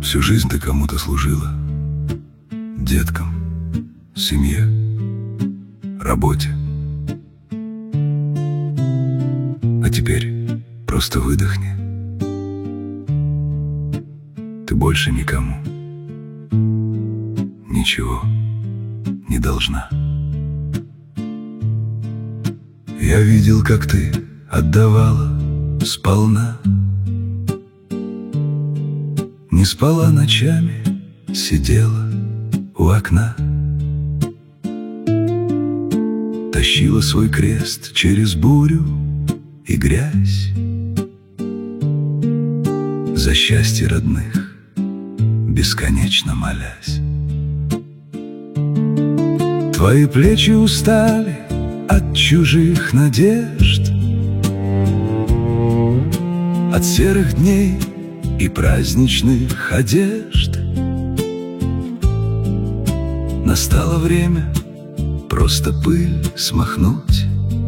Всю жизнь ты кому-то служила: деткам, семье, работе. А теперь просто выдохни. Ты больше никому ничего не должна. Я видел, как ты отдавала сполна, не спала ночами, сидела у окна, тащила свой крест через бурю и грязь, за счастье родных бесконечно молясь. Твои плечи устали от чужих надежд, от серых дней и праздничных одежд. Настало время просто пыль смахнуть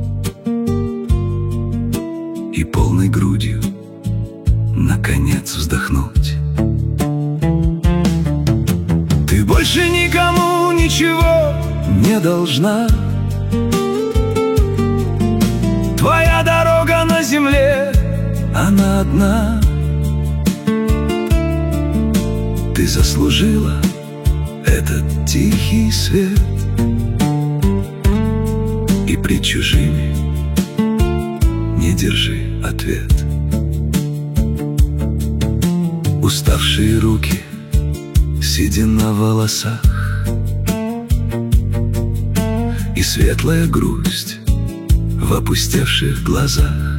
и полной грудью наконец вздохнуть. Ты больше никому ничего не должна. Твоя дорога на земле, она одна. Ты заслужила этот тихий свет, и пред чужими не держи ответ. Уставшие руки, седина в волосах и светлая грусть в опустевших глазах.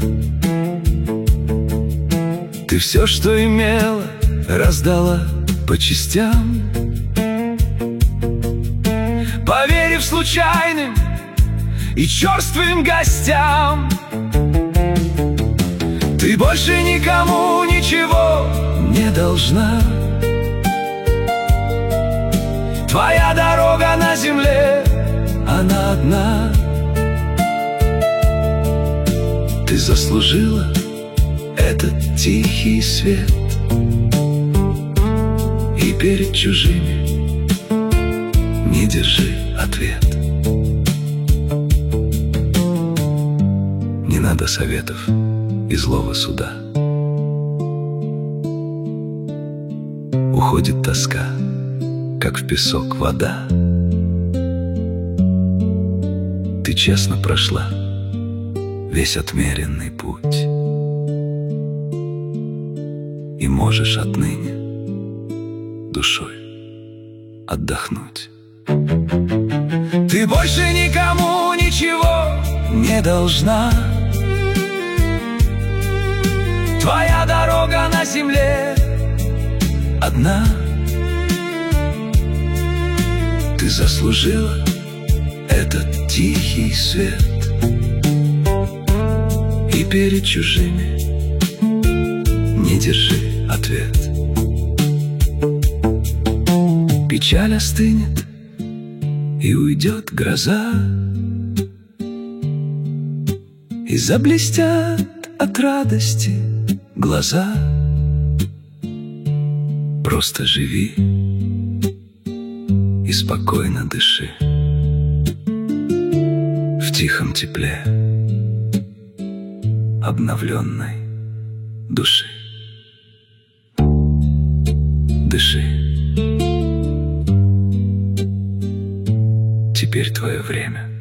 Ты все, что имела, раздала по частям, поверив случайным и черствым гостям. Ты больше никому ничего не должна. Твоя дорога на земле, она одна. Ты заслужила этот тихий свет, и перед чужими не держи ответ. Не надо советов и злого суда. Уходит тоска, как в песок вода. Ты честно прошла весь отмеренный путь, и можешь отныне душой отдохнуть. Ты больше никому ничего не должна. Твоя дорога на земле одна. Ты заслужила этот тихий свет, и перед чужими не держи ответ. Печаль остынет, и уйдет гроза, и заблестят от радости глаза. Просто живи и спокойно дыши в тихом тепле обновленной души. Дыши. Теперь твое время.